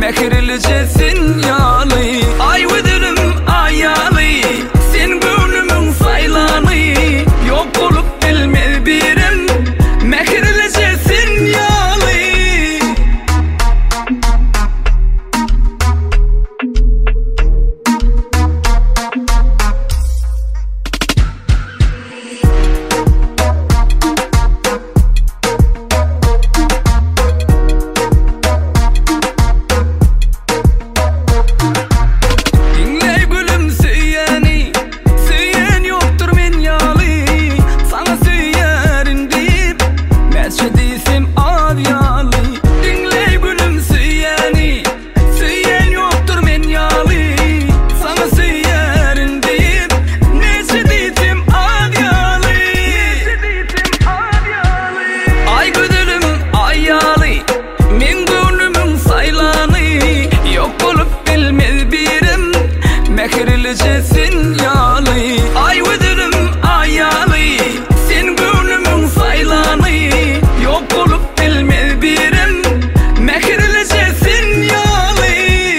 mehirlicesin yalı. Ay ödülüm ayalı, sen gönlümün saylanı. Yok olup bilmez birim, mehirlicesin yalı. Mehirlicesin yalı. Ay ödülüm ayalı, sen gönlümün saylanı. Yok olup bilmez birim, mehirlicesin yalı.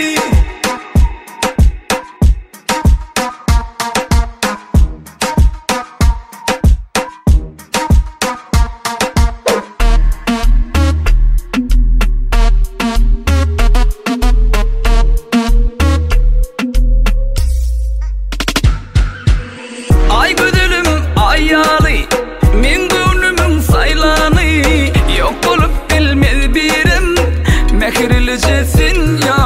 Ay ödülüm ayalı, men gönlümün saylanı. Yok olup bilmez birim, mehirlicesin ya.